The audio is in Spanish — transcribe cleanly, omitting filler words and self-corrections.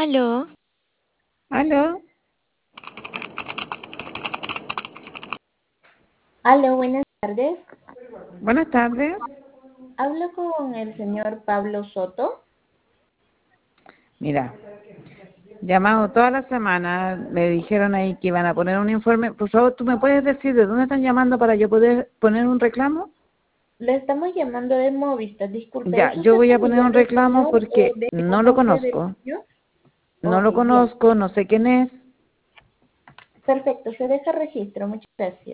Aló, Aló, Aló, buenas tardes. buenas tardes. Hablo con el señor Pablo Soto. Mira, llamado toda la semana, me dijeron ahí que iban a poner un informe. Por favor, ¿tú me puedes decir de dónde están llamando para yo poder poner un reclamo? Le estamos llamando de Movistar. Disculpe, Ya, ¿es yo usted voy a poner familiar un del reclamo señor o porque de no lo conoce del conozco. señor? No Ok, lo bien. conozco, no sé quién es. Perfecto, se deja registro. Muchas gracias.